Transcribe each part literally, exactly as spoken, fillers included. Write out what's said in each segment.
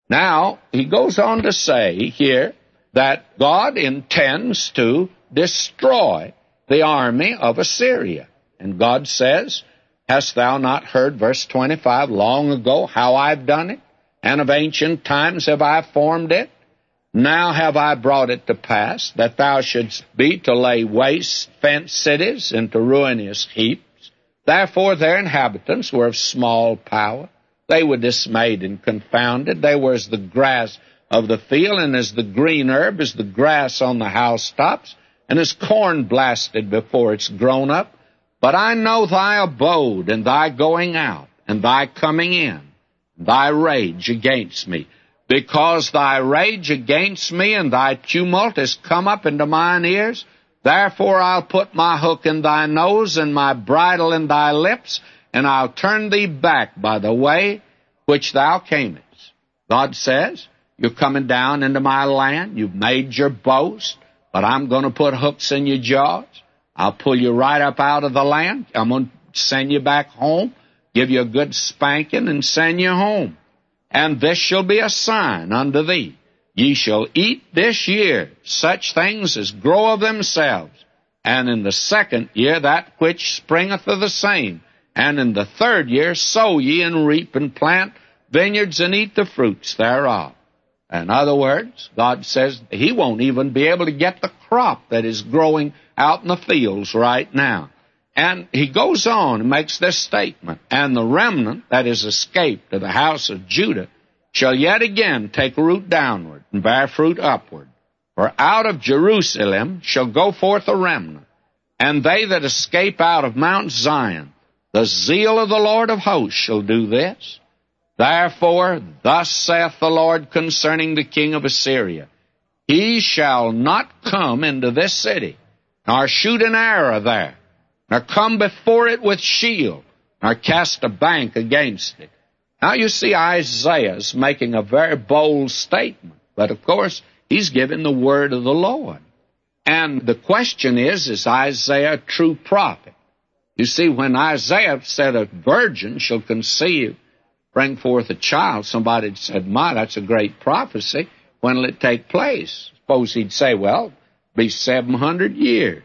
Now, he goes on to say here that God intends to destroy the army of Assyria. And God says, hast thou not heard, verse twenty-five, long ago how I've done it, and of ancient times have I formed it? Now have I brought it to pass, that thou shouldst be to lay waste fenced cities into ruinous heaps. Therefore their inhabitants were of small power. They were dismayed and confounded. They were as the grass of the field, and as the green herb, as the grass on the housetops, and as corn blasted before it's grown up. But I know thy abode, and thy going out, and thy coming in, thy rage against me. Because thy rage against me and thy tumult is come up into mine ears, therefore I'll put my hook in thy nose and my bridle in thy lips, and I'll turn thee back by the way which thou camest. God says, you're coming down into my land, you've made your boast, but I'm going to put hooks in your jaws. I'll pull you right up out of the land. I'm going to send you back home, give you a good spanking, and send you home. And this shall be a sign unto thee. Ye shall eat this year such things as grow of themselves, and in the second year that which springeth of the same, and in the third year sow ye and reap and plant vineyards and eat the fruits thereof. In other words, God says he won't even be able to get the crop that is growing out in the fields right now. And he goes on and makes this statement, and the remnant that is escaped of the house of Judah shall yet again take root downward and bear fruit upward. For out of Jerusalem shall go forth a remnant, and they that escape out of Mount Zion, the zeal of the Lord of hosts shall do this. Therefore, thus saith the Lord concerning the king of Assyria, he shall not come into this city, nor shoot an arrow there, nor come before it with shield, nor cast a bank against it. Now you see Isaiah's making a very bold statement, but of course he's giving the word of the Lord. And the question is, is Isaiah a true prophet? You see, when Isaiah said a virgin shall conceive, bring forth a child, somebody said, my, that's a great prophecy. When will it take place? Suppose he'd say, well, be seven hundred years.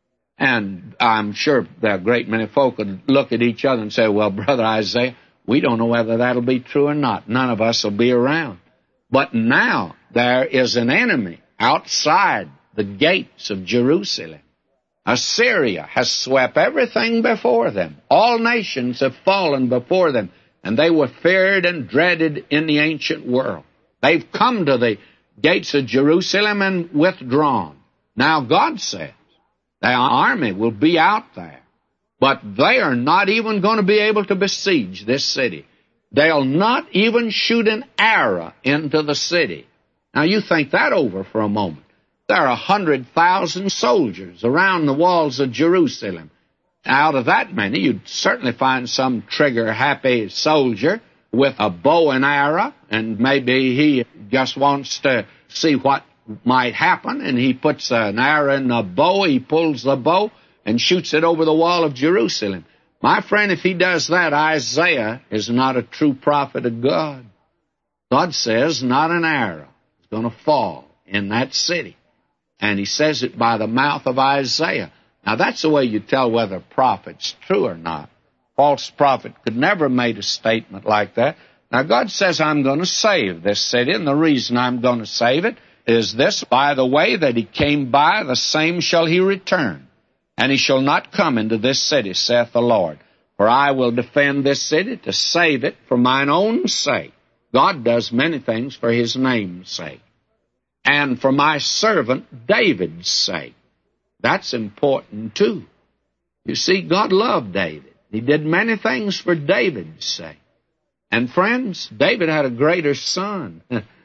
And I'm sure that a great many folk would look at each other and say, well, Brother Isaiah, we don't know whether that'll be true or not. None of us will be around. But now there is an enemy outside the gates of Jerusalem. Assyria has swept everything before them. All nations have fallen before them, and they were feared and dreaded in the ancient world. They've come to the gates of Jerusalem and withdrawn. Now God says, the army will be out there, but they are not even going to be able to besiege this city. They'll not even shoot an arrow into the city. Now you think that over for a moment. There are a hundred thousand soldiers around the walls of Jerusalem. Out of that many, you'd certainly find some trigger-happy soldier with a bow and arrow, and maybe he just wants to see what might happen, and he puts an arrow in a bow, he pulls the bow, and shoots it over the wall of Jerusalem. My friend, if he does that, Isaiah is not a true prophet of God. God says not an arrow is going to fall in that city. And he says it by the mouth of Isaiah. Now that's the way you tell whether a prophet's true or not. False prophet could never have made a statement like that. Now God says, I'm going to save this city, and the reason I'm going to save it is this, by the way that he came by, the same shall he return, and he shall not come into this city, saith the Lord. For I will defend this city to save it for mine own sake. God does many things for his name's sake. And for my servant David's sake. That's important too. You see, God loved David. He did many things for David's sake. And friends, David had a greater son,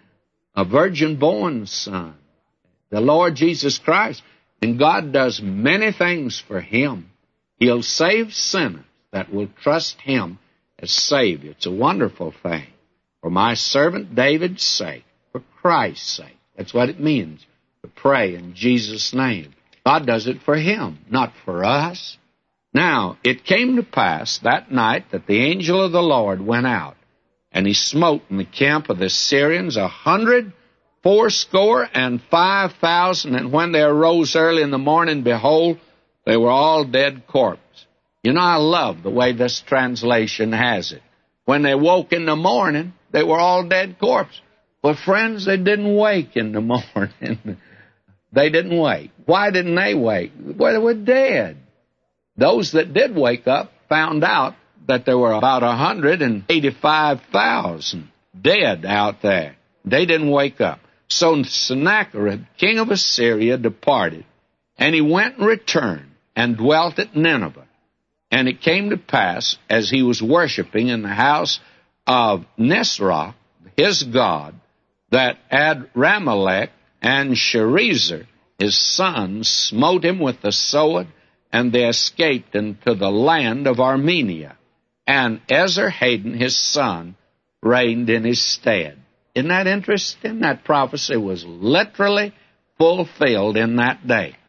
a virgin-born son, the Lord Jesus Christ. And God does many things for him. He'll save sinners that will trust him as Savior. It's a wonderful thing. For my servant David's sake, for Christ's sake. That's what it means to pray in Jesus' name. God does it for him, not for us. Now, it came to pass that night that the angel of the Lord went out And he smote in the camp of the Syrians a hundred fourscore and five thousand, and when they arose early in the morning, behold, they were all dead corpses. You know, I love the way this translation has it. When they woke in the morning, they were all dead corpses. But friends, they didn't wake in the morning. They didn't wake. Why didn't they wake? Well, they were dead. Those that did wake up found out that there were about one hundred eighty-five thousand dead out there. They didn't wake up. So Sennacherib, king of Assyria, departed, and he went and returned and dwelt at Nineveh. And it came to pass, as he was worshiping in the house of Nisroch, his god, that Adramelech and Sharezer, his sons, smote him with the sword, and they escaped into the land of Armenia. And Esarhaddon, his son, reigned in his stead. Isn't that interesting? That prophecy was literally fulfilled in that day.